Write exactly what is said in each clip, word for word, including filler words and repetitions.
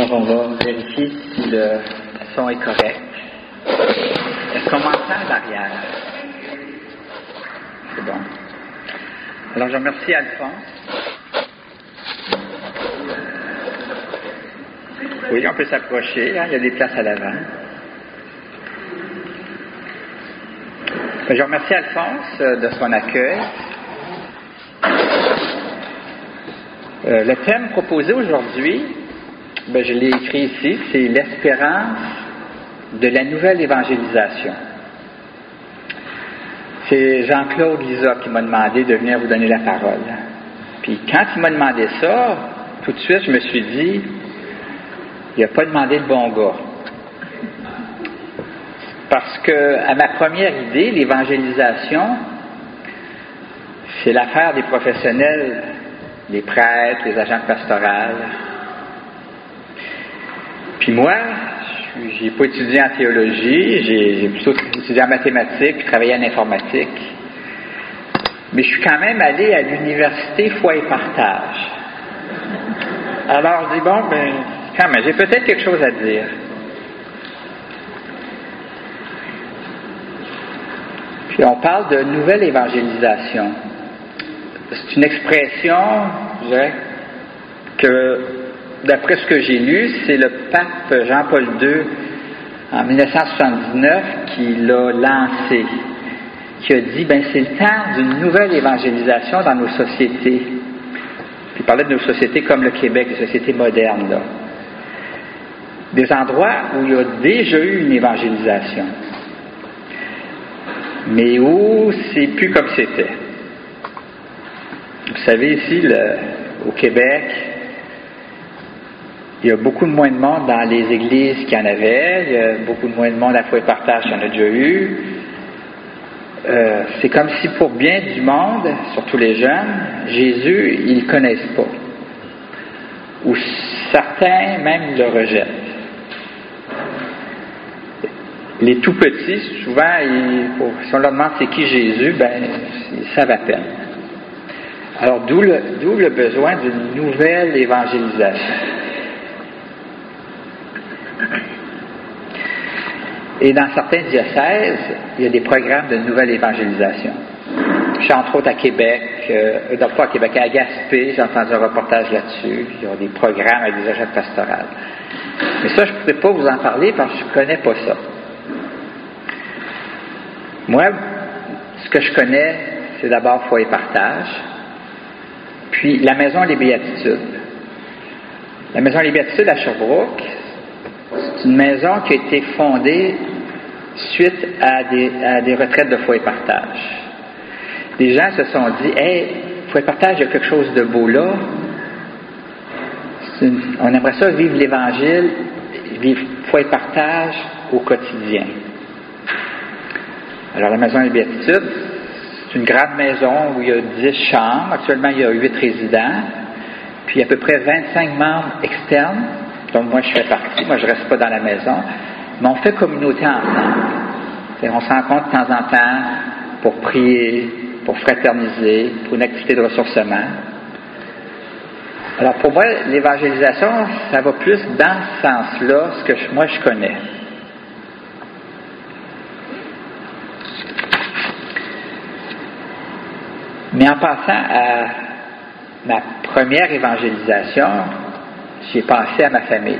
D'abord, on va vérifier si le son est correct. Est-ce qu'on m'entend derrière? C'est bon. Alors, je remercie Alphonse. Oui, on peut s'approcher, hein, il y a des places à l'avant. Je remercie Alphonse de son accueil. Euh, le thème proposé aujourd'hui, ben, je l'ai écrit ici, c'est l'espérance de la nouvelle évangélisation. C'est Jean-Claude Lisa qui m'a demandé de venir vous donner la parole. Puis quand il m'a demandé ça, tout de suite je me suis dit, il n'a pas demandé le bon gars. Parce que à ma première idée, l'évangélisation, c'est l'affaire des professionnels, les prêtres, les agents pastoraux. Puis moi, je n'ai pas étudié en théologie, j'ai, j'ai plutôt étudié en mathématiques, puis travaillé en informatique. Mais je suis quand même allé à l'université Foi et Partage. Alors je dis, bon, ben, quand même, j'ai peut-être quelque chose à dire. Puis on parle de nouvelle évangélisation. C'est une expression, je dirais, que, d'après ce que j'ai lu, c'est le pape Jean-Paul deux, en dix-neuf cent soixante-dix-neuf, qui l'a lancé, qui a dit, ben c'est le temps d'une nouvelle évangélisation dans nos sociétés. Puis il parlait de nos sociétés comme le Québec, les sociétés modernes, là. Des endroits où il y a déjà eu une évangélisation, mais où c'est plus comme c'était. Vous savez, ici, le, au Québec, il y a beaucoup de moins de monde dans les églises qu'il y en avait, il y a beaucoup de moins de monde à Foi et Partage qu'il y en a déjà eu. Euh, c'est comme si pour bien du monde, surtout les jeunes, Jésus, ils ne le connaissent pas. Ou certains même le rejettent. Les tout petits, souvent, ils, pour, si on leur demande c'est qui Jésus, ben, ils savent à peine. Alors, d'où le, d'où le besoin d'une nouvelle évangélisation. Et dans certains diocèses, il y a des programmes de nouvelle évangélisation. Je suis entre autres à Québec, euh, non pas à Québec, à Gaspé, j'ai entendu un reportage là-dessus. Il y a des programmes avec des agents pastorales. Mais ça, je ne pourrais pas vous en parler parce que je ne connais pas ça. Moi, ce que je connais, c'est d'abord Foi et Partage, puis la Maison des Béatitudes. La Maison des Béatitudes à Sherbrooke, c'est une maison qui a été fondée suite à des, à des retraites de Foi et Partage. Les gens se sont dit, hey, Foi et Partage, il y a quelque chose de beau là. Une, on aimerait ça vivre l'Évangile, vivre Foi et Partage au quotidien. Alors, la Maison des Béatitudes, c'est une grande maison où il y a dix chambres. Actuellement, il y a huit résidents. Puis, il y a à peu près vingt-cinq membres externes. Donc, moi, je fais partie. Moi, je ne reste pas dans la maison. Mais on fait communauté ensemble. Et on se rencontre de temps en temps pour prier, pour fraterniser, pour une activité de ressourcement. Alors, pour moi, l'évangélisation, ça va plus dans ce sens-là, ce que je, moi, je connais. Mais en passant à ma première évangélisation, j'ai pensé à ma famille.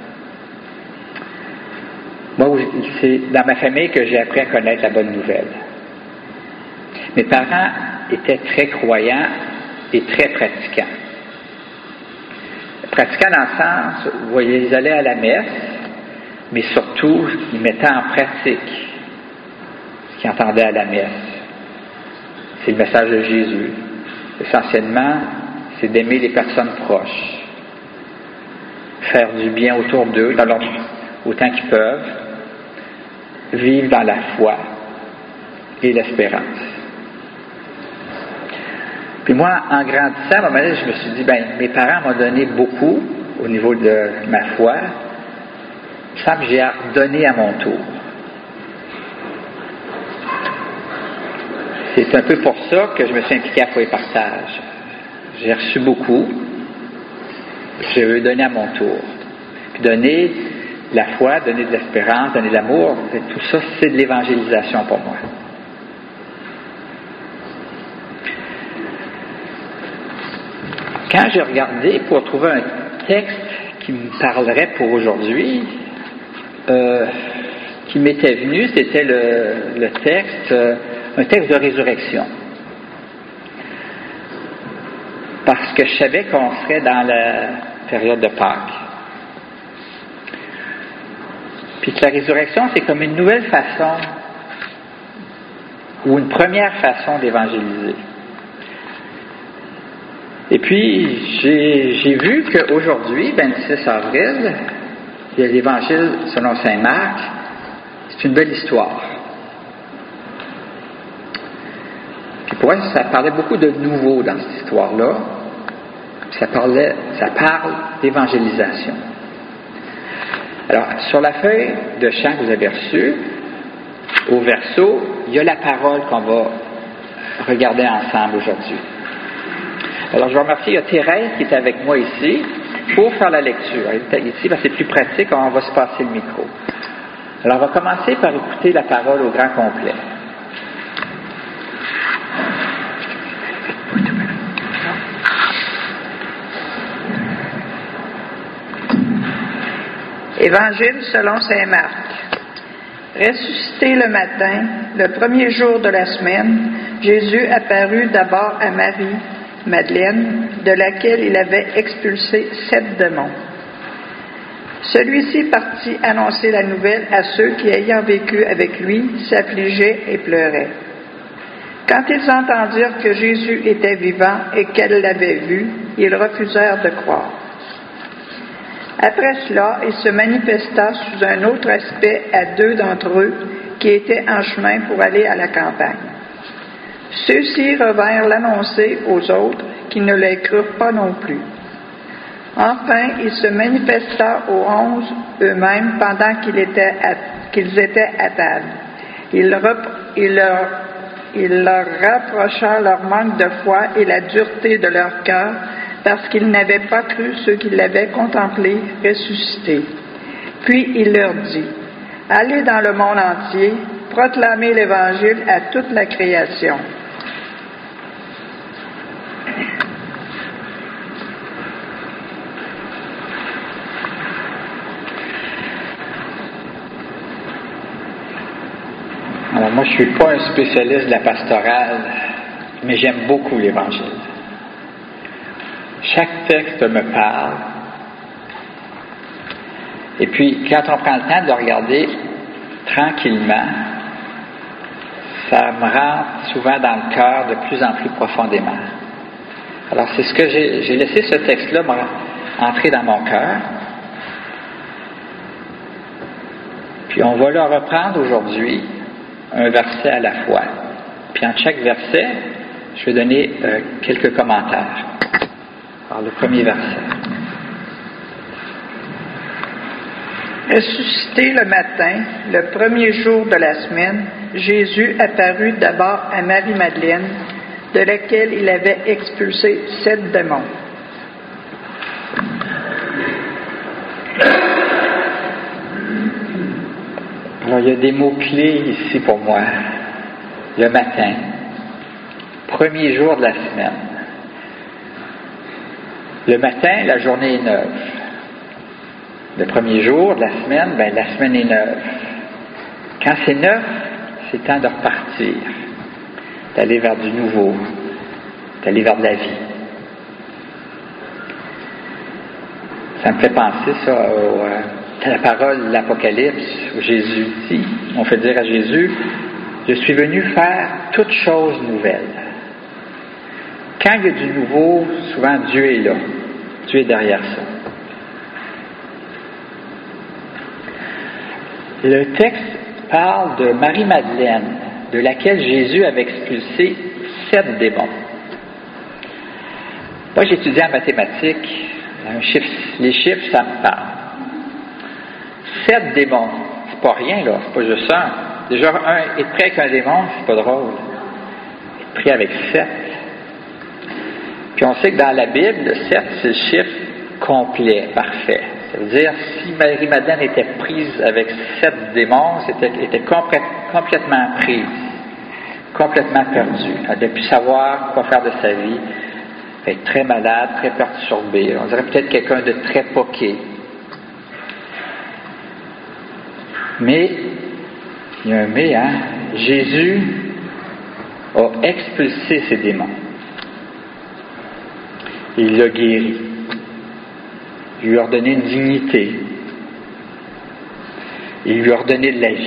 Moi, c'est dans ma famille que j'ai appris à connaître la bonne nouvelle. Mes parents étaient très croyants et très pratiquants. Pratiquants dans le sens, vous voyez, ils allaient à la messe, mais surtout, ils mettaient en pratique ce qu'ils entendaient à la messe. C'est le message de Jésus. Essentiellement, c'est d'aimer les personnes proches. Faire du bien autour d'eux, dans leur, autant qu'ils peuvent. Vivre dans la foi et l'espérance. Puis moi, en grandissant, à un moment donné, je me suis dit, ben, mes parents m'ont donné beaucoup au niveau de ma foi. Il me semble que j'ai donné à mon tour. C'est un peu pour ça que je me suis impliqué à Foi et Partage. J'ai reçu beaucoup. Je veux donner à mon tour. Puis donner de la foi, donner de l'espérance, donner de l'amour, tout ça, c'est de l'évangélisation pour moi. Quand j'ai regardé pour trouver un texte qui me parlerait pour aujourd'hui, euh, qui m'était venu, c'était le, le texte, euh, un texte de résurrection. Parce que je savais qu'on serait dans la période de Pâques. Puis que la résurrection, c'est comme une nouvelle façon, ou une première façon d'évangéliser. Et puis, j'ai, j'ai vu qu'aujourd'hui, vingt-six avril, il y a l'Évangile selon saint Marc. C'est une belle histoire. Puis pour moi, ça parlait beaucoup de nouveau dans cette histoire-là. Ça parlait, ça parle d'évangélisation. Alors, sur la feuille de chant que vous avez reçue, au verso, il y a la parole qu'on va regarder ensemble aujourd'hui. Alors, je vous remercie, il y a Thérèse qui est avec moi ici pour faire la lecture. Elle est ici parce que c'est plus pratique, on va se passer le micro. Alors, on va commencer par écouter la parole au grand complet. Évangile selon saint Marc. Ressuscité le matin, le premier jour de la semaine, Jésus apparut d'abord à Marie, Madeleine, de laquelle il avait expulsé sept démons. Celui-ci partit annoncer la nouvelle à ceux qui, ayant vécu avec lui, s'affligeaient et pleuraient. Quand ils entendirent que Jésus était vivant et qu'elle l'avait vu, ils refusèrent de croire. Après cela, il se manifesta sous un autre aspect à deux d'entre eux qui étaient en chemin pour aller à la campagne. Ceux-ci revinrent l'annoncer aux autres qui ne les crurent pas non plus. Enfin, il se manifesta aux onze eux-mêmes pendant qu'ils étaient à, qu'ils étaient à table. Il, rep, il, leur, il leur rapprocha leur manque de foi et la dureté de leur cœur, parce qu'ils n'avaient pas cru ceux qui l'avaient contemplé ressuscité. Puis il leur dit, « Allez dans le monde entier, proclamez l'Évangile à toute la création. » Alors moi, je ne suis pas un spécialiste de la pastorale, mais j'aime beaucoup l'Évangile. Chaque texte me parle. Et puis, quand on prend le temps de le regarder tranquillement, ça me rentre souvent dans le cœur de plus en plus profondément. Alors, c'est ce que j'ai, j'ai laissé ce texte-là entrer dans mon cœur. Puis, on va le reprendre aujourd'hui, un verset à la fois. Puis, entre chaque verset, je vais donner euh, quelques commentaires. Alors, le premier verset. Ressuscité le matin, le premier jour de la semaine, Jésus apparut d'abord à Marie-Madeleine, de laquelle il avait expulsé sept démons. Alors, il y a des mots-clés ici pour moi. Le matin, premier jour de la semaine. Le matin, la journée est neuve. Le premier jour de la semaine, ben, la semaine est neuve. Quand c'est neuf, c'est temps de repartir, d'aller vers du nouveau, d'aller vers de la vie. Ça me fait penser ça au, à la parole de l'Apocalypse où Jésus dit, on fait dire à Jésus, je suis venu faire toutes choses nouvelles. Quand il y a du nouveau, souvent Dieu est là. Dieu est derrière ça. Le texte parle de Marie-Madeleine, de laquelle Jésus avait expulsé sept démons. Moi, j'ai étudié en mathématiques. Un chiffre, les chiffres, ça me parle. Sept démons, c'est pas rien, là. C'est pas juste un. Déjà, un, être pris avec un démon, c'est pas drôle. Être pris avec sept. Puis on sait que dans la Bible, le sept, c'est le chiffre complet, parfait. Ça veut dire, si Marie-Madeleine était prise avec sept démons, c'était, était complète, complètement prise, complètement perdue. Elle n'avait plus savoir quoi faire de sa vie. Elle est très malade, très perturbée. On dirait peut-être quelqu'un de très poqué. Mais, il y a un mais, hein? Jésus a expulsé ces démons. Il l'a guéri. Il lui a ordonné une dignité. Il lui a ordonné de la vie.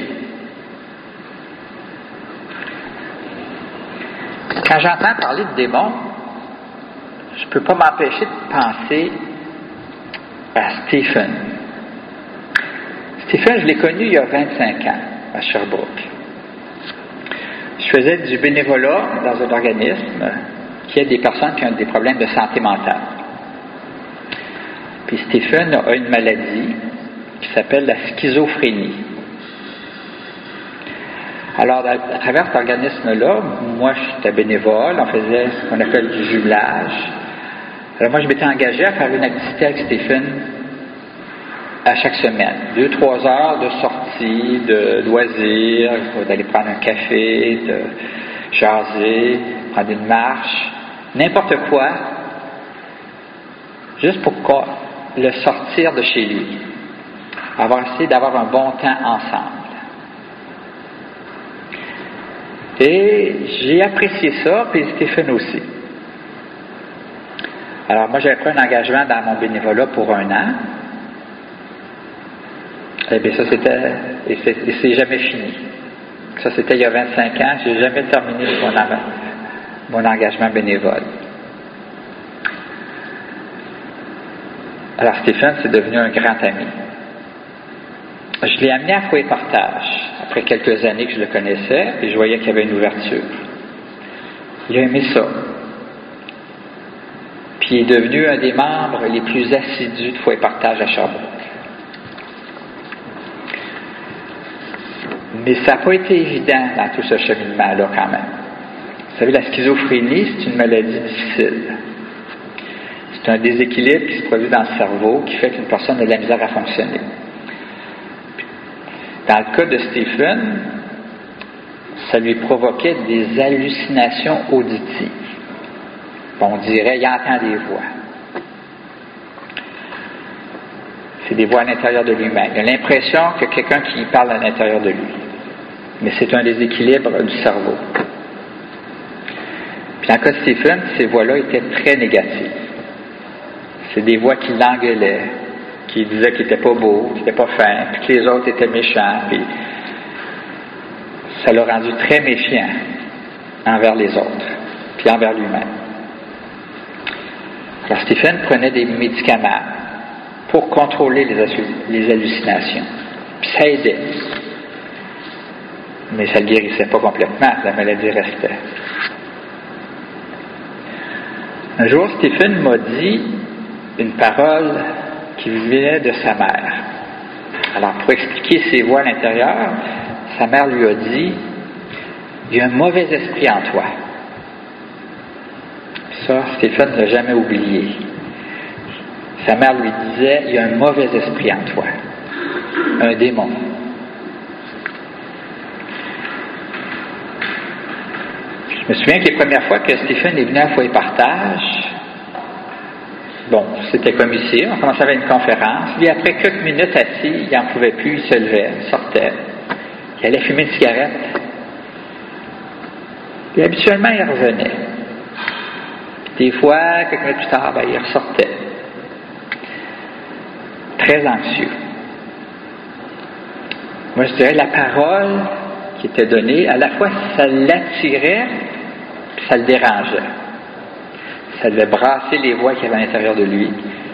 Quand j'entends parler de démons, je ne peux pas m'empêcher de penser à Stephen. Stephen, je l'ai connu il y a vingt-cinq ans, à Sherbrooke. Je faisais du bénévolat dans un organisme qui aide des personnes qui ont des problèmes de santé mentale. Puis Stephen a une maladie qui s'appelle la schizophrénie. Alors, à travers cet organisme-là, moi, j'étais bénévole, on faisait ce qu'on appelle du jumelage. Alors, moi, je m'étais engagé à faire une activité avec Stephen à chaque semaine. Deux, trois heures de sortie, de loisirs, d'aller prendre un café, de jaser, prendre une marche, n'importe quoi, juste pour quoi, le sortir de chez lui, avoir essayé d'avoir un bon temps ensemble. Et j'ai apprécié ça, puis Stephen aussi. Alors moi, j'avais pris un engagement dans mon bénévolat pour un an. Et bien ça, c'était, et c'est, et c'est jamais fini. Ça, c'était il y a vingt-cinq ans, j'ai jamais terminé mon, mon engagement bénévole. Alors Stephen, c'est devenu un grand ami. Je l'ai amené à Fouet Partage, après quelques années que je le connaissais, et je voyais qu'il y avait une ouverture. Il a aimé ça. Puis il est devenu un des membres les plus assidus de Fouet Partage à Sherbrooke. Mais ça n'a pas été évident dans tout ce cheminement-là quand même. Vous savez, la schizophrénie, c'est une maladie difficile. C'est un déséquilibre qui se produit dans le cerveau qui fait qu'une personne a de la misère à fonctionner. Dans le cas de Stephen, ça lui provoquait des hallucinations auditives. On dirait, il entend des voix. C'est des voix à l'intérieur de lui-même. Il a l'impression que quelqu'un qui parle à l'intérieur de lui. Mais c'est un déséquilibre du cerveau. Puis dans le cas de Stephen, ces voix-là étaient très négatives. C'est des voix qui l'engueulaient, qui disaient qu'il n'était pas beau, qu'il n'était pas fin, puis que les autres étaient méchants. Puis ça l'a rendu très méfiant envers les autres, puis envers lui-même. Alors Stephen prenait des médicaments pour contrôler les, les hallucinations. Puis ça aidait. Mais ça ne le guérissait pas complètement, la maladie restait. Un jour, Stephen m'a dit une parole qui venait de sa mère. Alors, pour expliquer ses voix à l'intérieur, sa mère lui a dit « Il y a un mauvais esprit en toi. » Ça, Stephen ne l'a jamais oublié. Sa mère lui disait « Il y a un mauvais esprit en toi. Un démon. » Je me souviens que les premières fois que Stephen est venu à Fouet Partage, bon, c'était comme ici, on commençait avec une conférence, puis après quelques minutes assis, il n'en pouvait plus, il se levait, il sortait, il allait fumer une cigarette, puis habituellement il revenait. Puis des fois, quelques minutes plus tard, ben, il ressortait. Très anxieux. Moi je dirais la parole qui était donnée, à la fois ça l'attirait, puis ça le dérangeait. Ça devait brasser les voix qu'il y avait à l'intérieur de lui.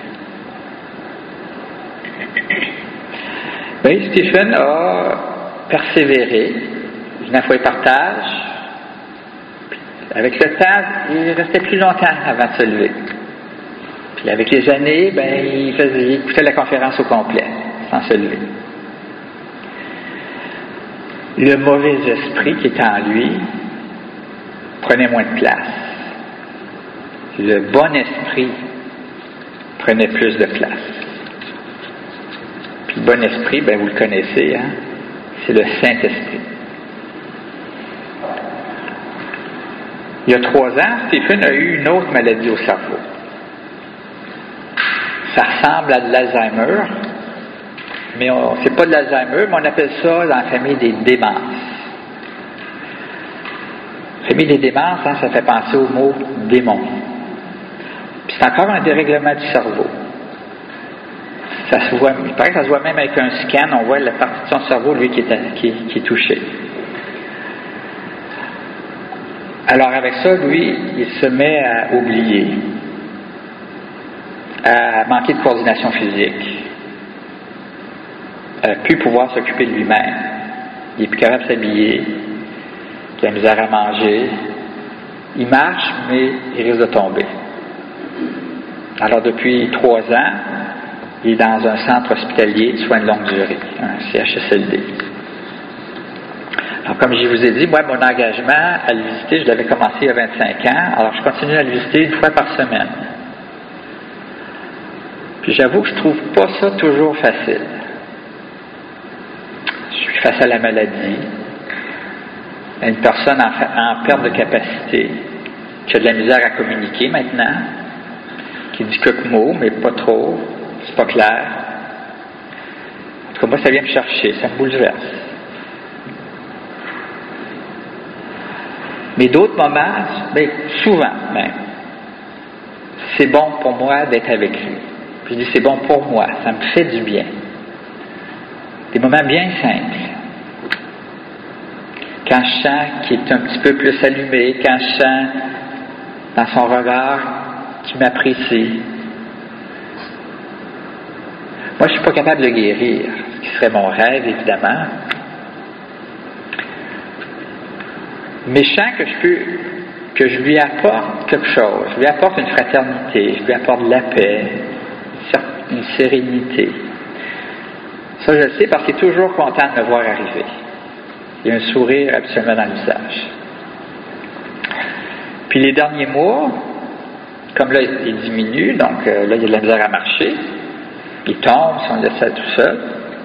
Oui, Stephen a persévéré. Il venait à Fouet Partage. Avec le temps, il restait plus longtemps avant de se lever. Puis avec les années, ben, il, faisait, il écoutait la conférence au complet, sans se lever. Le mauvais esprit qui était en lui prenait moins de place. Le bon esprit prenait plus de place. Puis le bon esprit, ben vous le connaissez, hein? C'est le Saint-Esprit. Il y a trois ans, Stephen a eu une autre maladie au cerveau. Ça ressemble à de l'Alzheimer, mais c'est pas de l'Alzheimer, mais on appelle ça dans la famille des démences. La famille des démences, hein, ça fait penser au mot démon. Puis c'est encore un dérèglement du cerveau. Ça se voit, il paraît que ça se voit même avec un scan, on voit la partie de son cerveau, lui, qui est, qui, qui est touchée. Alors avec ça, lui, il se met à oublier, à manquer de coordination physique, à ne plus pouvoir s'occuper de lui-même. Il n'est plus capable de s'habiller, il a la misère à manger. Il marche, mais il risque de tomber. Alors depuis trois ans, il est dans un centre hospitalier de soins de longue durée, un C H S L D. Alors, comme je vous ai dit, moi, mon engagement à le visiter, je l'avais commencé il y a vingt-cinq ans, alors je continue à le visiter une fois par semaine. Puis j'avoue que je trouve pas ça toujours facile. Je suis face à la maladie, à une personne en, en perte de capacité, qui a de la misère à communiquer maintenant, qui dit quelques mots, mais pas trop, c'est pas clair. En tout cas, moi, ça vient me chercher, ça me bouleverse. Mais d'autres moments, bien, souvent même, c'est bon pour moi d'être avec lui. Puis je dis, c'est bon pour moi, ça me fait du bien. Des moments bien simples. Quand je sens qu'il est un petit peu plus allumé, quand je sens dans son regard qu'il m'apprécie. Moi, je ne suis pas capable de le guérir, ce qui serait mon rêve, évidemment. Mais je sens que je peux, que je lui apporte quelque chose. Je lui apporte une fraternité, je lui apporte de la paix, une sérénité. Ça, je le sais parce qu'il est toujours content de me voir arriver. Il y a un sourire absolument dans le visage. Puis les derniers mois, comme là, il diminue, donc euh, là, il a de la misère à marcher. Il tombe si on le laisse tout seul.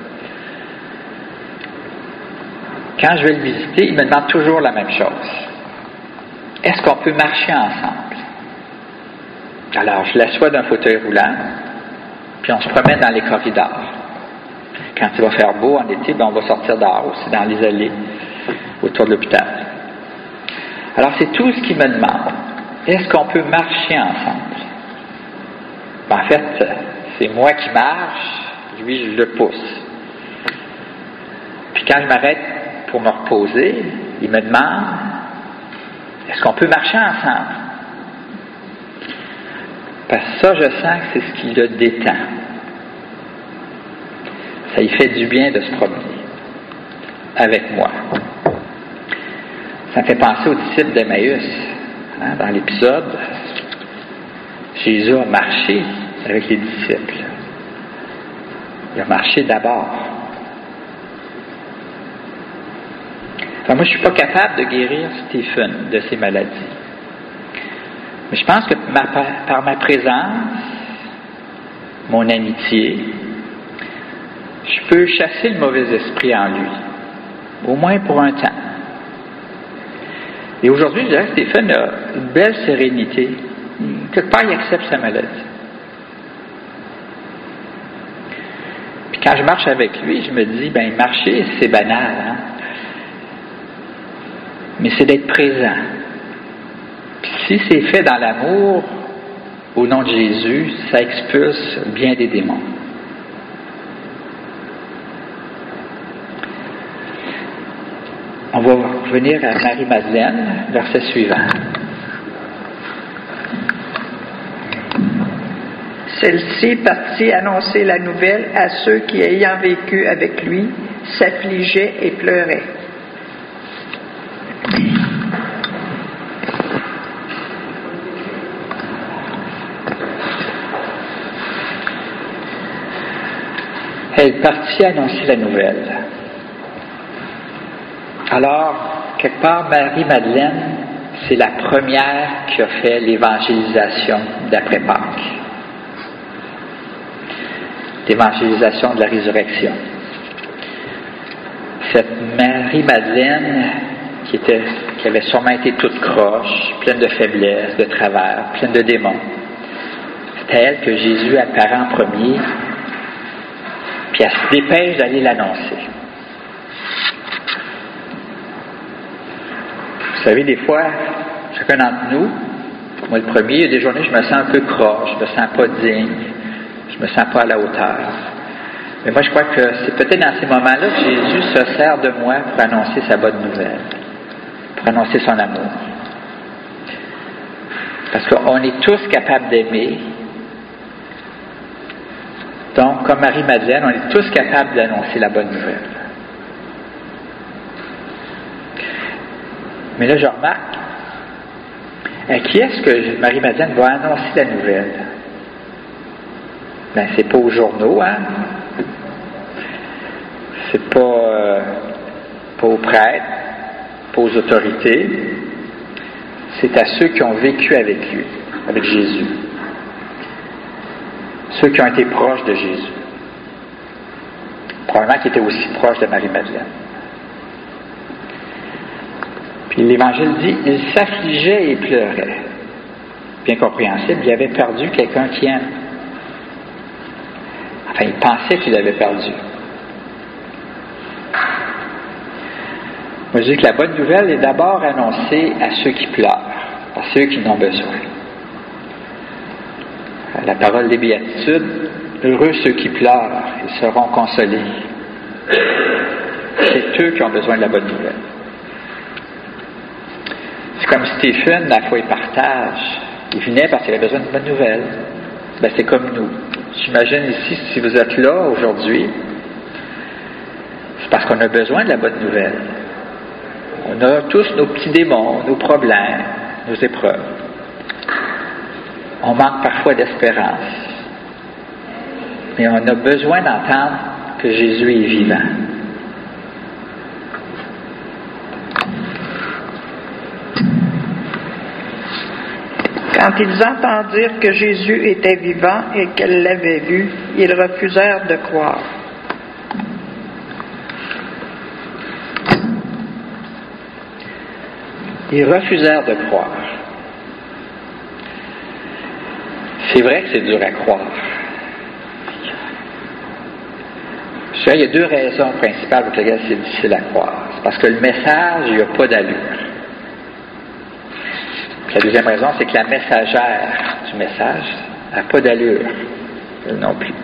Quand je vais le visiter, il me demande toujours la même chose. Est-ce qu'on peut marcher ensemble? Alors, je l'assois d'un fauteuil roulant, puis on se promène dans les corridors. Quand il va faire beau en été, ben on va sortir dehors aussi, dans les allées, autour de l'hôpital. Alors, c'est tout ce qu'il me demande. Est-ce qu'on peut marcher ensemble? Ben, en fait, c'est moi qui marche, lui, je le pousse. Puis quand je m'arrête pour me reposer, il me demande, est-ce qu'on peut marcher ensemble? Parce que ça, je sens que c'est ce qui le détend. Ça lui fait du bien de se promener avec moi. Ça me fait penser aux disciples d'Emmaüs. Hein, dans l'épisode, Jésus a marché avec les disciples. Il a marché d'abord. Enfin, moi, je ne suis pas capable de guérir Stephen de ses maladies. Mais je pense que ma, par ma présence, mon amitié, je peux chasser le mauvais esprit en lui, au moins pour un temps. Et aujourd'hui, je dirais que Stephen a une belle sérénité. Quelque part, il accepte sa maladie. Puis quand je marche avec lui, je me dis, ben marcher, c'est banal, hein? Mais c'est d'être présent. Puis si c'est fait dans l'amour, au nom de Jésus, ça expulse bien des démons. On va revenir à Marie-Madeleine, verset suivant. Celle-ci partit annoncer la nouvelle à ceux qui, ayant vécu avec lui, s'affligeaient et pleuraient. Elle partit annoncer la nouvelle. Alors, quelque part, Marie-Madeleine, c'est la première qui a fait l'évangélisation d'après Pâques. cette évangélisation de la résurrection. Cette Marie-Madeleine qui, était, qui avait sûrement été toute croche, pleine de faiblesses, de travers, pleine de démons. C'est à elle que Jésus apparaît en premier, puis elle se dépêche d'aller l'annoncer. Vous savez, des fois, chacun d'entre nous, moi le premier, il y a des journées où je me sens un peu croche, je me sens pas digne, je me sens pas à la hauteur. Mais moi, je crois que c'est peut-être dans ces moments-là que Jésus se sert de moi pour annoncer sa bonne nouvelle, pour annoncer son amour. Parce qu'on est tous capables d'aimer. Donc, comme Marie-Madeleine, on est tous capables d'annoncer la bonne nouvelle. Mais là, je remarque, à qui est-ce que Marie-Madeleine va annoncer la nouvelle? Ben, c'est pas aux journaux, hein? C'est pas, euh, pas aux prêtres, pas aux autorités. C'est à ceux qui ont vécu avec lui, avec Jésus. Ceux qui ont été proches de Jésus. Probablement qui étaient aussi proches de Marie-Madeleine. Puis l'Évangile dit, il s'affligeait et pleurait. Bien compréhensible, il avait perdu quelqu'un qui aime. Enfin, il pensait qu'il avait perdu. Moi, je dis que la bonne nouvelle est d'abord annoncée à ceux qui pleurent, à ceux qui en ont besoin. La parole des béatitudes, heureux ceux qui pleurent, ils seront consolés. C'est eux qui ont besoin de la bonne nouvelle. C'est comme Stephen, la foi et partage. Il venait parce qu'il avait besoin d'une bonne nouvelle. Ben, c'est comme nous. J'imagine ici, si vous êtes là aujourd'hui, c'est parce qu'on a besoin de la bonne nouvelle. On a tous nos petits démons, nos problèmes, nos épreuves. On manque parfois d'espérance. Mais on a besoin d'entendre que Jésus est vivant. Quand ils entendirent que Jésus était vivant et qu'elle l'avait vu, ils refusèrent de croire. Ils refusèrent de croire. C'est vrai que c'est dur à croire. Je dirais, il y a deux raisons principales pour lesquelles c'est difficile à croire. C'est parce que le message, il n'y a pas d'allure. La deuxième raison, c'est que la messagère du message n'a pas d'allure, elle non plus.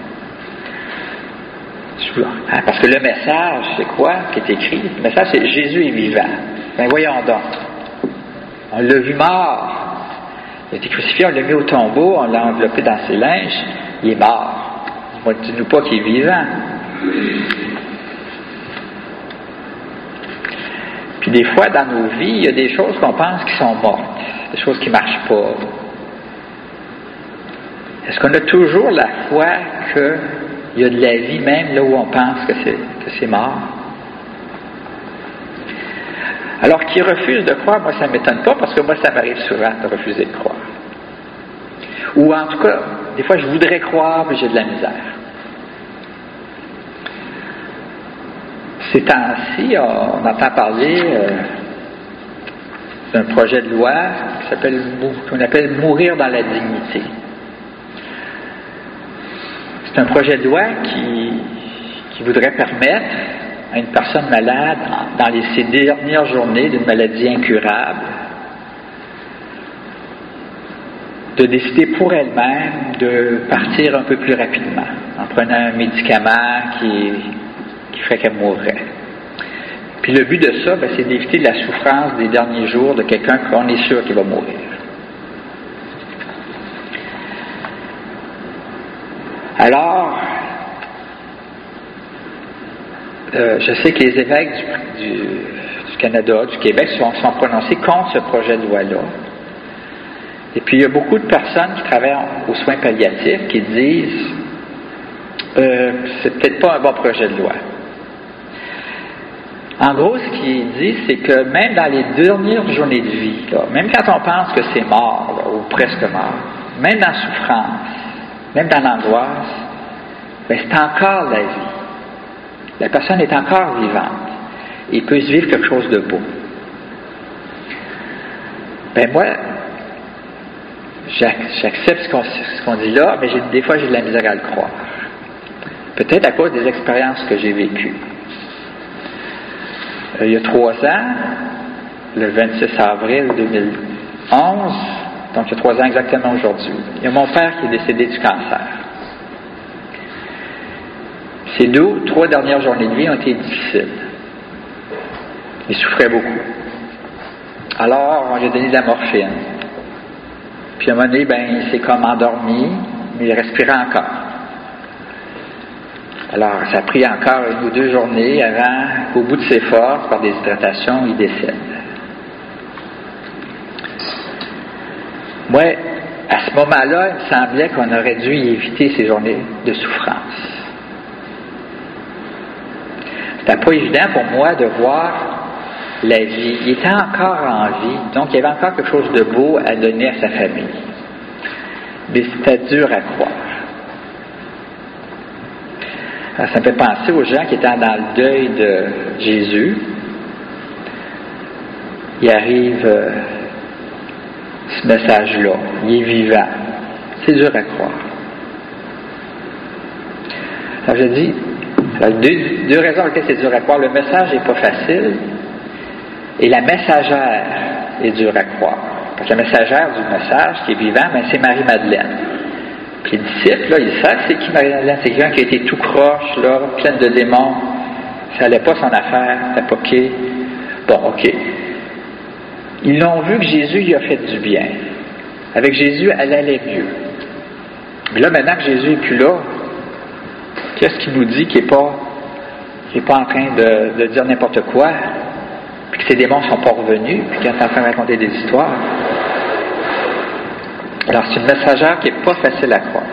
Parce que le message, c'est quoi qui est écrit? Le message, c'est Jésus est vivant. Ben voyons donc. On l'a vu mort. Il a été crucifié, on l'a mis au tombeau, on l'a enveloppé dans ses linges, il est mort. Dis-nous pas qu'il est vivant. Puis des fois, dans nos vies, il y a des choses qu'on pense qui sont mortes, des choses qui ne marchent pas. Est-ce qu'on a toujours la foi qu'il y a de la vie même là où on pense que c'est, que c'est mort? Alors, qui refuse de croire, moi, ça ne m'étonne pas, parce que moi, ça m'arrive souvent de refuser de croire. Ou en tout cas, des fois, je voudrais croire, mais j'ai de la misère. Ces temps-ci, on entend parler euh, d'un projet de loi qui s'appelle, qu'on appelle « Mourir dans la dignité ». C'est un projet de loi qui, qui voudrait permettre à une personne malade, dans les, ses dernières journées d'une maladie incurable, de décider pour elle-même de partir un peu plus rapidement, en prenant un médicament qui, qui ferait qu'elle mourrait. Puis le but de ça, ben, c'est d'éviter la souffrance des derniers jours de quelqu'un qu'on est sûr qu'il va mourir. Alors, Euh, je sais que les évêques du, du, du Canada, du Québec, sont, sont prononcés contre ce projet de loi-là. Et puis, il y a beaucoup de personnes qui travaillent aux soins palliatifs qui disent euh, c'est peut-être pas un bon projet de loi. En gros, ce qu'ils disent, c'est que même dans les dernières journées de vie, là, même quand on pense que c'est mort, là, ou presque mort, même dans la souffrance, même dans l'angoisse, bien, c'est encore la vie. La personne est encore vivante. Il peut se vivre quelque chose de beau. Ben moi, j'accepte ce qu'on, ce qu'on dit là, mais j'ai, des fois j'ai de la misère à le croire. Peut-être à cause des expériences que j'ai vécues. Euh, il y a trois ans, le vingt-six avril deux mille onze, donc il y a trois ans exactement aujourd'hui, il y a mon père qui est décédé du cancer. Ces deux, trois dernières journées de vie ont été difficiles. Il souffrait beaucoup. Alors, on lui a donné de la morphine. Puis à un moment donné, ben, il s'est comme endormi, mais il respirait encore. Alors, ça a pris encore une ou deux journées avant qu'au bout de ses forces, par déshydratation, il décède. Moi, à ce moment-là, il me semblait qu'on aurait dû éviter ces journées de souffrance. C'était pas évident pour moi de voir la vie. Il était encore en vie, donc il y avait encore quelque chose de beau à donner à sa famille. Mais c'était dur à croire. Alors, ça me fait penser aux gens qui étaient dans le deuil de Jésus. Il arrive euh, ce message-là. Il est vivant. C'est dur à croire. Alors je dis, alors, deux, deux raisons pour lesquelles c'est dur à croire. Le message n'est pas facile. Et la messagère est dure à croire. Parce que la messagère du message, qui est vivant, ben, c'est Marie-Madeleine. Puis les disciples, là, ils savent c'est qui Marie-Madeleine. C'est quelqu'un qui a été tout croche, là, plein de démons. Ça n'allait pas son affaire, c'était pas OK. Bon, OK. Ils l'ont vu que Jésus lui a fait du bien. Avec Jésus, elle allait mieux. Mais là, maintenant que Jésus n'est plus là, qu'est-ce qu'il nous dit qui n'est pas, qui est pas en train de, de dire n'importe quoi? Puis que ces démons ne sont pas revenus, puis qu'il est en train de raconter des histoires. Alors, c'est une messagère qui n'est pas facile à croire.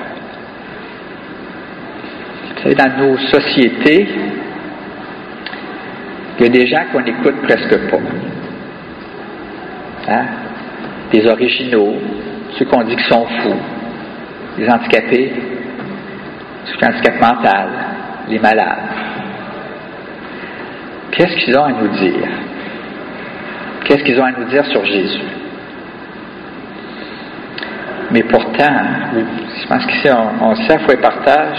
Vous savez, dans nos sociétés, il y a des gens qu'on n'écoute presque pas. Hein? Des originaux, ceux qu'on dit qu'ils sont fous, les handicapés, ceux qui ont un handicap mental, les malades. Qu'est-ce qu'ils ont à nous dire? Qu'est-ce qu'ils ont à nous dire sur Jésus? Mais pourtant, je pense qu'ici, on, on sait, il faut et partage.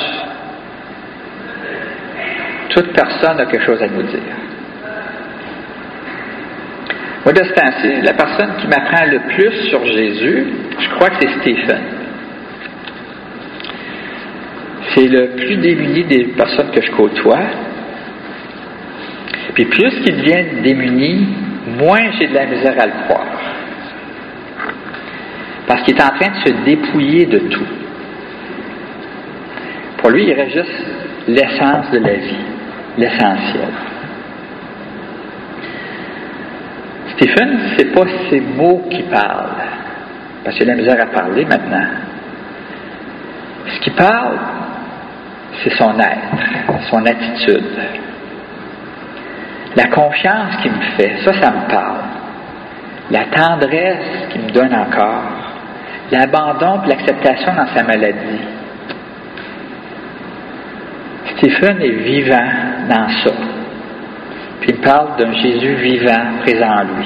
Toute personne a quelque chose à nous dire. Moi, de ce temps-ci, la personne qui m'apprend le plus sur Jésus, je crois que c'est Stephen. C'est le plus démuni des personnes que je côtoie. Puis plus qu'il devient démuni, moins j'ai de la misère à le croire. Parce qu'il est en train de se dépouiller de tout. Pour lui, il reste juste l'essence de la vie, l'essentiel. Stephen, c'est pas ses mots qui parlent, parce qu'il a de la misère à parler maintenant. Ce qui parle, c'est son être, son attitude. La confiance qu'il me fait, ça, ça me parle. La tendresse qu'il me donne encore. L'abandon et l'acceptation dans sa maladie. Stephen est vivant dans ça. Puis il parle d'un Jésus vivant, présent en lui.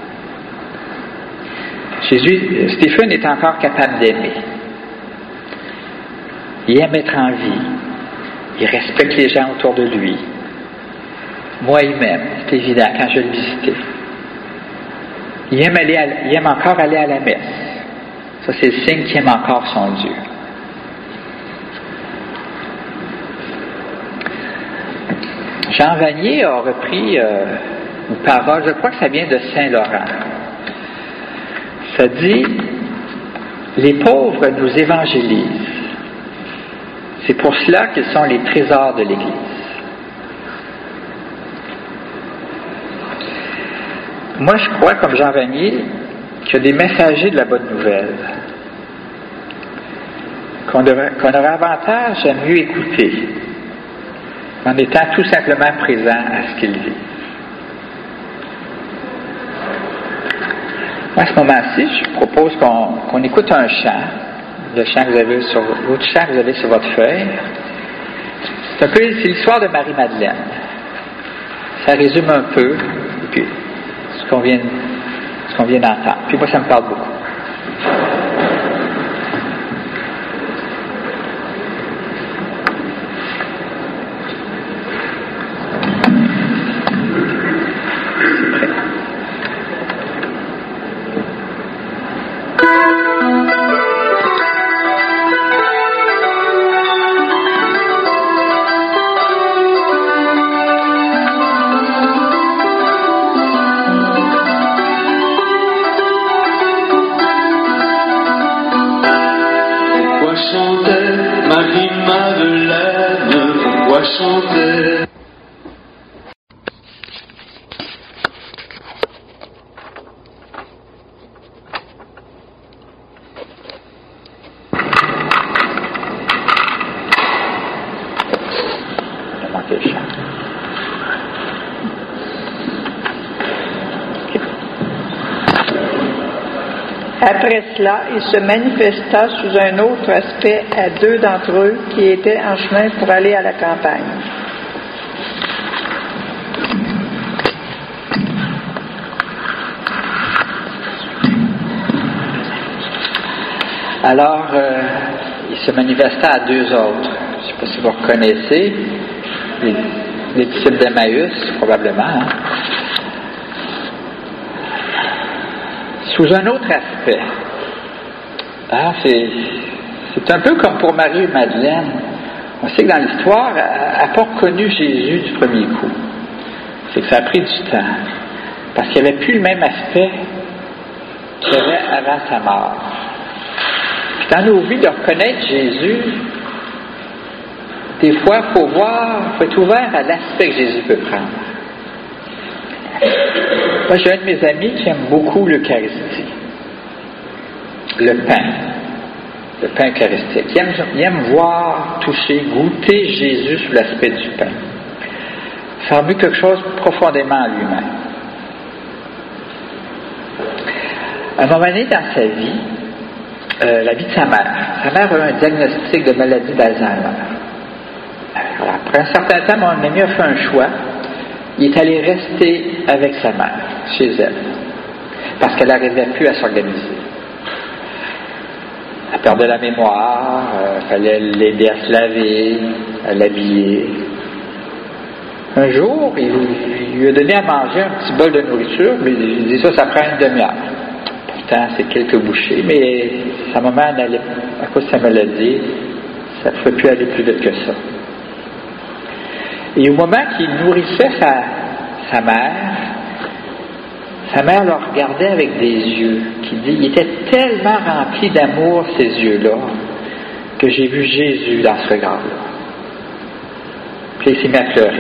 Jésus, Stephen est encore capable d'aimer. Il aime être en vie. Il respecte les gens autour de lui. Moi, il m'aime, c'est évident, quand je le visitais. Il aime, aller à, il aime encore aller à la messe. Ça, c'est le signe qu'il aime encore son Dieu. Jean Vanier a repris euh, une parole, je crois que ça vient de Saint-Laurent. Ça dit, les pauvres nous évangélisent. C'est pour cela qu'ils sont les trésors de l'Église. Moi, je crois, comme Jean Vanier, qu'il y a des messagers de la bonne nouvelle qu'on, devrait, qu'on aurait avantage à mieux écouter en étant tout simplement présent à ce qu'ils vivent. À ce moment-ci, je propose qu'on, qu'on écoute un chant, le chant que vous avez sur, l'autre chant que vous avez sur votre feuille. C'est un peu c'est l'histoire de Marie-Madeleine. Ça résume un peu et puis, ce qu'on vient, ce qu'on vient d'entendre. Puis moi, ça me parle beaucoup. Après cela, il se manifesta sous un autre aspect à deux d'entre eux qui étaient en chemin pour aller à la campagne. Alors, euh, il se manifesta à deux autres. Je ne sais pas si vous reconnaissez, les, les disciples d'Emmaüs, probablement. Hein? Sous un autre aspect. Ah, c'est, c'est un peu comme pour Marie et Madeleine. On sait que dans l'histoire, elle n'a pas reconnu Jésus du premier coup. C'est que ça a pris du temps. Parce qu'il n'y avait plus le même aspect qu'il y avait avant sa mort. Puis dans nos vies, de reconnaître Jésus, des fois, il faut voir, il faut être ouvert à l'aspect que Jésus peut prendre. Moi, j'ai un de mes amis qui aime beaucoup l'Eucharistie, le pain, le pain eucharistique. Il aime, il aime voir, toucher, goûter Jésus sous l'aspect du pain. Ça remue quelque chose profondément en lui-même. À un moment donné dans sa vie, euh, la vie de sa mère, sa mère a eu un diagnostic de maladie d'Alzheimer. Alors, après un certain temps, mon ami a fait un choix. Il est allé rester avec sa mère, chez elle, parce qu'elle n'arrivait plus à s'organiser. Elle perdait la mémoire, il euh, fallait l'aider à se laver, à l'habiller. Un jour, il, il lui a donné à manger un petit bol de nourriture, mais il dit ça, ça prend une demi-heure. Pourtant, c'est quelques bouchées, mais sa maman, elle allait, à cause de sa maladie, ça ne pouvait plus aller plus vite que ça. Et au moment qu'il nourrissait sa, sa mère, sa mère le regardait avec des yeux, qui dit, il était tellement rempli d'amour, ces yeux-là, que j'ai vu Jésus dans ce regard-là. Puis il s'est mis à pleurer.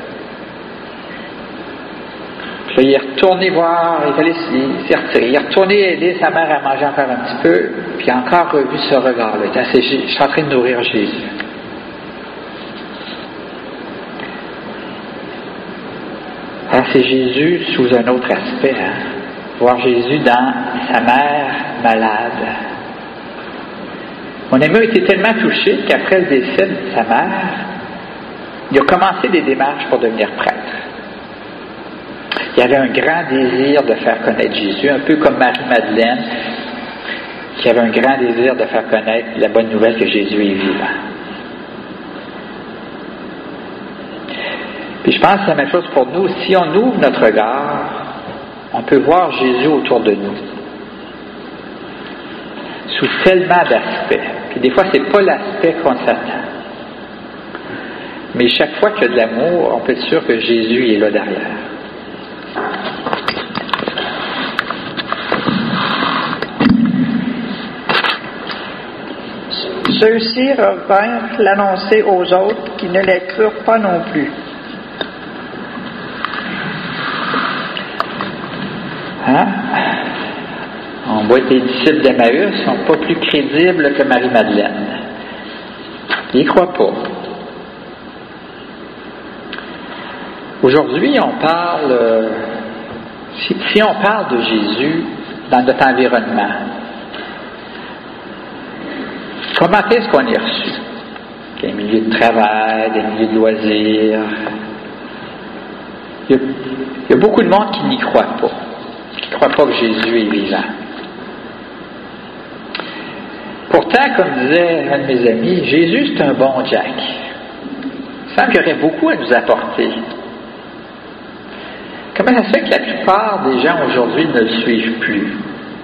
Puis là, il est retourné voir, il est allé, il s'est retiré, il est retourné aider sa mère à manger encore un petit peu, puis il a encore revu ce regard-là. Il dit, je suis en train de nourrir Jésus. Alors, c'est Jésus sous un autre aspect. Hein? Voir Jésus dans sa mère malade. Mon ami a été tellement touché qu'après le décès de sa mère, il a commencé des démarches pour devenir prêtre. Il avait un grand désir de faire connaître Jésus, un peu comme Marie-Madeleine, qui avait un grand désir de faire connaître la bonne nouvelle que Jésus est vivant. Puis je pense que c'est la même chose pour nous. Si on ouvre notre regard, on peut voir Jésus autour de nous. Sous tellement d'aspects. Puis des fois, c'est pas l'aspect qu'on s'attend. Mais chaque fois qu'il y a de l'amour, on peut être sûr que Jésus est là derrière. Ceux-ci revinrent l'annoncer aux autres qui ne les crurent pas non plus. Hein? On voit que les disciples d'Emmaüs ne sont pas plus crédibles que Marie-Madeleine. Ils n'y croient pas. Aujourd'hui, on parle, euh, si, si on parle de Jésus dans notre environnement, comment est-ce qu'on est reçu? des milieux de travail, des milieux de loisirs. Il y a, il y a beaucoup de monde qui n'y croit pas, qui ne croit pas que Jésus est vivant. Pourtant, comme disait un de mes amis, Jésus c'est un bon Jack. Il semble qu'il y aurait beaucoup à nous apporter. Comment ça se fait que la plupart des gens aujourd'hui ne le suivent plus?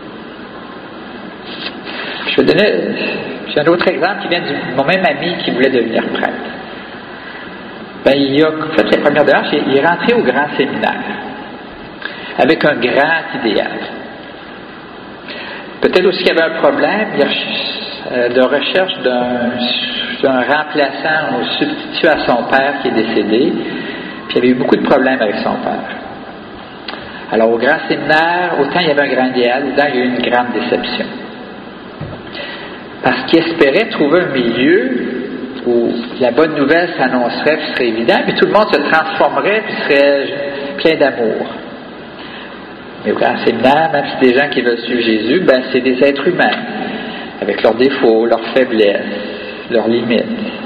Je vais donner j'ai un autre exemple qui vient de mon même ami qui voulait devenir prêtre. Ben, il a fait les premières démarches, il est rentré au grand séminaire avec un grand idéal. Peut-être aussi qu'il y avait un problème de recherche d'un, d'un remplaçant ou substitut à son père qui est décédé, puis il y avait eu beaucoup de problèmes avec son père. Alors au grand séminaire, autant il y avait un grand idéal, autant il y a eu une grande déception. Parce qu'il espérait trouver un milieu où la bonne nouvelle s'annoncerait, puis serait évident, puis tout le monde se transformerait, puis serait plein d'amour. Mais au grand séminaire, même si c'est des gens qui veulent suivre Jésus, ben c'est des êtres humains, avec leurs défauts, leurs faiblesses, leurs limites.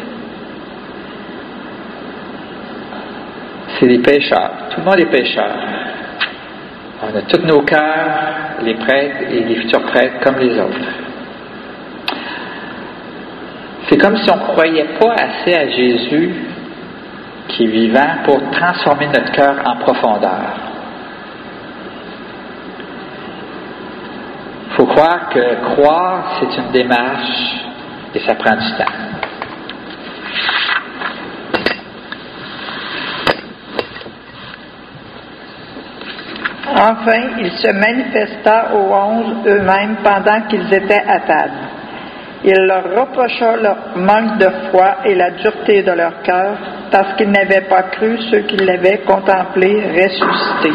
C'est des pécheurs. Tout le monde est pécheur. On a tous nos cœurs, les prêtres et les futurs prêtres, comme les autres. C'est comme si on ne croyait pas assez à Jésus qui est vivant pour transformer notre cœur en profondeur. Il faut croire que croire, c'est une démarche et ça prend du temps. Enfin, il se manifesta aux onze eux-mêmes pendant qu'ils étaient à table. Il leur reprocha leur manque de foi et la dureté de leur cœur, parce qu'ils n'avaient pas cru ceux qui l'avaient contemplé ressuscité.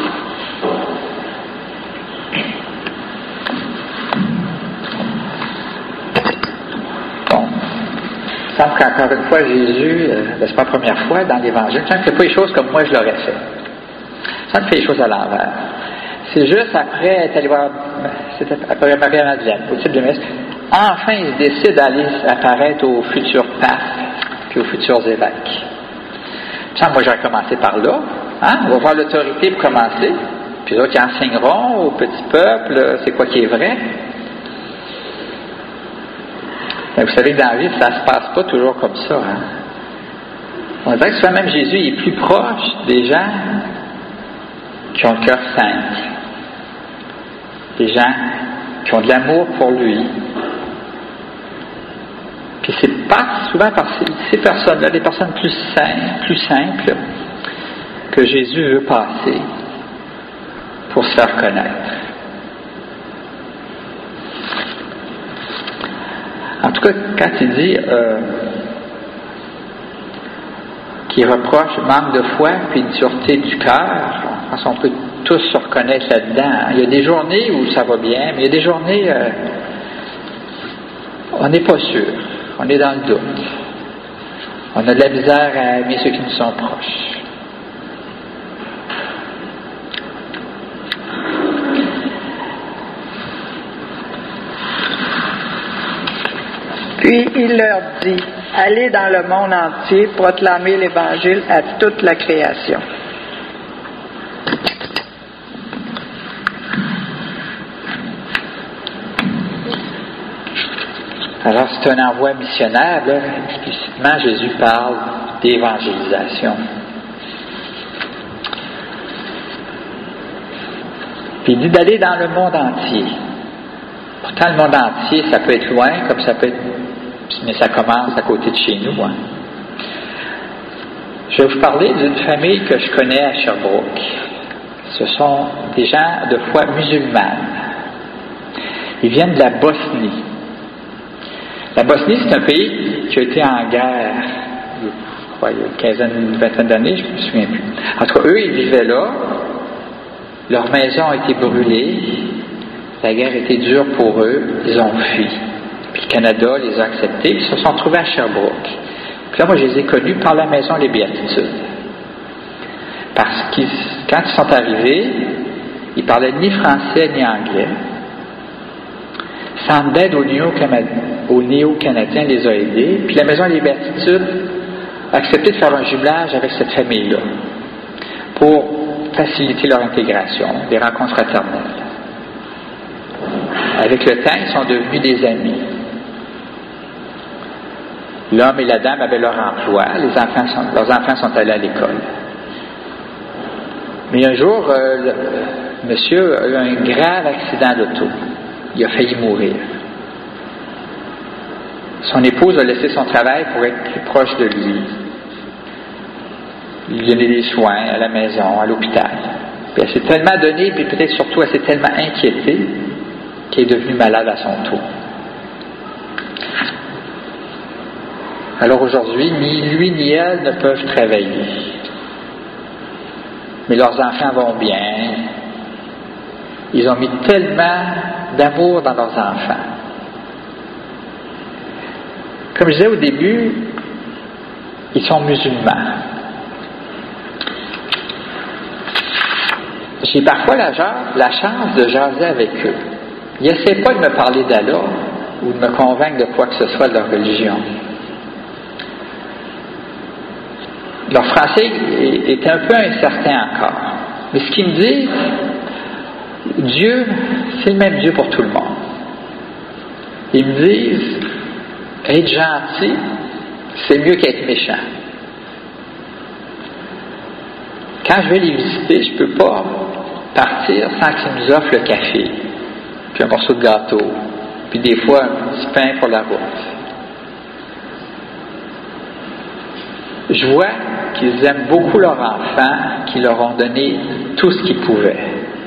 Bon. Il semble qu'encore une fois, Jésus, euh, c'est pas la première fois dans l'Évangile, il ne fait pas les choses comme moi je l'aurais fait. Ça me fait les choses à l'envers. C'est juste après être allé voir, c'était après Marie-Madeleine, au type de messe. Enfin, il se décide d'aller apparaître aux futurs papes puis aux futurs évêques. Ça, moi, j'aurais commencé par là. Hein? On va voir l'autorité pour commencer. Puis les autres, ils enseigneront au petit peuple c'est quoi qui est vrai. Mais vous savez que dans la vie, ça ne se passe pas toujours comme ça. Hein? On dirait que souvent même Jésus il est plus proche des gens qui ont le cœur simple. Des gens qui ont de l'amour pour lui. Puis c'est pas souvent par ces, ces personnes-là, des personnes plus simples, plus simples, que Jésus veut passer pour se faire connaître. En tout cas, quand il dit euh, qu'il reproche manque de foi puis une dureté du cœur, je pense qu'on peut tous se reconnaître là-dedans. Il y a des journées où ça va bien, mais il y a des journées euh, on n'est pas sûr. On est dans le doute. On a de la misère à aimer ceux qui nous sont proches. Puis il leur dit, allez dans le monde entier proclamer l'Évangile à toute la création. Alors, c'est un envoi missionnaire, là. Explicitement, Jésus parle d'évangélisation. Puis il dit d'aller dans le monde entier. Pourtant, le monde entier, ça peut être loin, comme ça peut être... mais ça commence à côté de chez nous. Hein. Je vais vous parler d'une famille que je connais à Sherbrooke. Ce sont des gens de foi musulmane. Ils viennent de la Bosnie. La Bosnie, c'est un pays qui a été en guerre, je crois, il y a une quinzaine, une vingtaine d'années, je ne me souviens plus. En tout cas, eux, ils vivaient là. Leur maison a été brûlée. La guerre était dure pour eux. Ils ont fui. Puis le Canada les a acceptés. Puis ils se sont trouvés à Sherbrooke. Puis là, moi, je les ai connus par la maison des Béatitudes. Parce que quand ils sont arrivés, ils parlaient ni français ni anglais. Centre d'aide au Néo-Canada. aux néo-canadiens, les a aidés. Puis la Maison des Béatitudes a accepté de faire un jumelage avec cette famille-là pour faciliter leur intégration, des rencontres fraternelles. Avec le temps, ils sont devenus des amis. L'homme et la dame avaient leur emploi, les enfants sont, leurs enfants sont allés à l'école. Mais un jour, euh, le monsieur a eu un grave accident d'auto. Il a failli mourir. Son épouse a laissé son travail pour être plus proche de lui. Il lui donnait des soins à la maison, à l'hôpital. Puis elle s'est tellement donnée, puis peut-être surtout elle s'est tellement inquiétée qu'elle est devenue malade à son tour. Alors aujourd'hui, ni lui ni elle ne peuvent travailler. Mais leurs enfants vont bien. Ils ont mis tellement d'amour dans leurs enfants. Comme je disais au début, ils sont musulmans. J'ai parfois la, la chance de jaser avec eux. Ils n'essaient pas de me parler d'Allah ou de me convaincre de quoi que ce soit de leur religion. Leur français est, est un peu incertain encore. Mais ce qu'ils me disent, Dieu, c'est le même Dieu pour tout le monde. Ils me disent, être gentil, c'est mieux qu'être méchant. Quand je vais les visiter, je ne peux pas partir sans qu'ils nous offrent le café, puis un morceau de gâteau, puis des fois un petit pain pour la route. Je vois qu'ils aiment beaucoup leurs enfants, qui leur ont donné tout ce qu'ils pouvaient.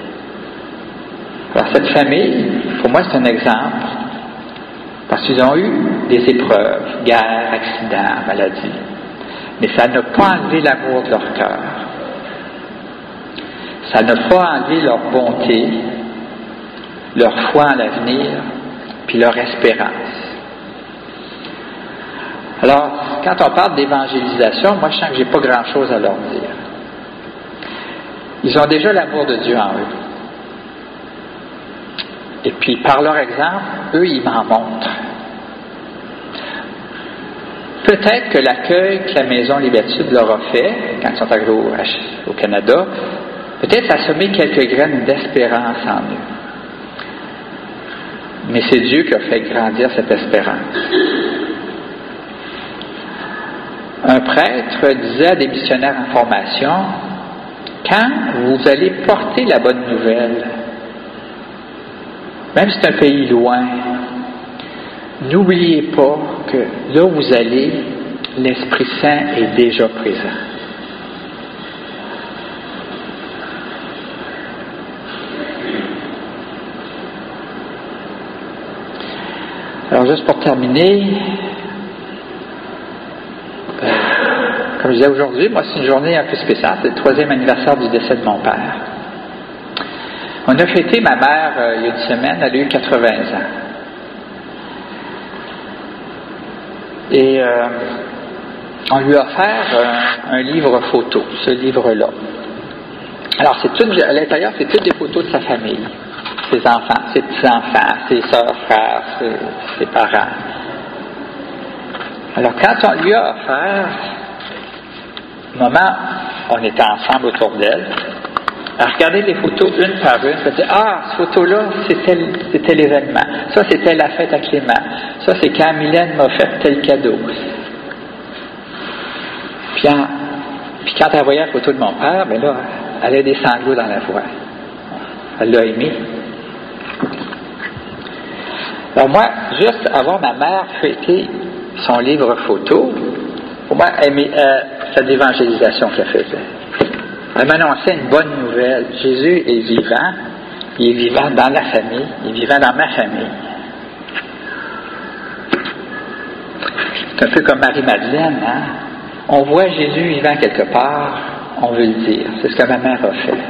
Alors cette famille, pour moi, c'est un exemple, parce qu'ils ont eu des épreuves, guerre, accidents, maladies, mais ça n'a pas enlevé l'amour de leur cœur. Ça n'a pas enlevé leur bonté, leur foi en l'avenir, puis leur espérance. Alors, quand on parle d'évangélisation, moi je sens que j'ai pas grand-chose à leur dire. Ils ont déjà l'amour de Dieu en eux. Et puis, par leur exemple, eux, ils m'en montrent. Peut-être que l'accueil que la Maison des Béatitudes leur a fait, quand ils sont arrivés au, au Canada, peut-être a semé quelques graines d'espérance en eux. Mais c'est Dieu qui a fait grandir cette espérance. Un prêtre disait à des missionnaires en formation, quand vous allez porter la bonne nouvelle, même si c'est un pays loin, n'oubliez pas que là où vous allez, l'Esprit Saint est déjà présent. Alors juste pour terminer, euh, comme je disais aujourd'hui, moi c'est une journée un peu spéciale, c'est le troisième anniversaire du décès de mon père. On a fêté ma mère euh, il y a une semaine, elle a eu quatre-vingts ans. Et euh, on lui a offert un, un livre photo, ce livre-là. Alors c'est tout, à l'intérieur, c'est toutes des photos de sa famille. Ses enfants, ses petits-enfants, ses sœurs, frères, ses, ses parents. Alors, quand on lui a offert, au moment où on était ensemble autour d'elle, elle regardait les photos une par une, elle disait, ah, cette photo-là, c'était, c'était l'événement. Ça, c'était la fête à Clément. Ça, c'est quand Mylène m'a fait tel cadeau. Puis, en, puis quand elle voyait la photo de mon père, ben là, elle avait des sanglots dans la voix. Elle l'a aimé. Alors moi, juste avoir ma mère fêter son livre photo, pour moi, euh, c'est l'évangélisation qu'elle faisait. Elle m'annonçait une bonne nouvelle. Jésus est vivant, il est vivant dans la famille, il est vivant dans ma famille. C'est un peu comme Marie-Madeleine, hein? On voit Jésus vivant quelque part, on veut le dire. C'est ce que ma mère a fait.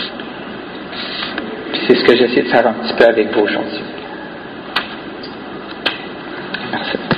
Puis c'est ce que j'essaie de faire un petit peu avec vous aujourd'hui. Merci.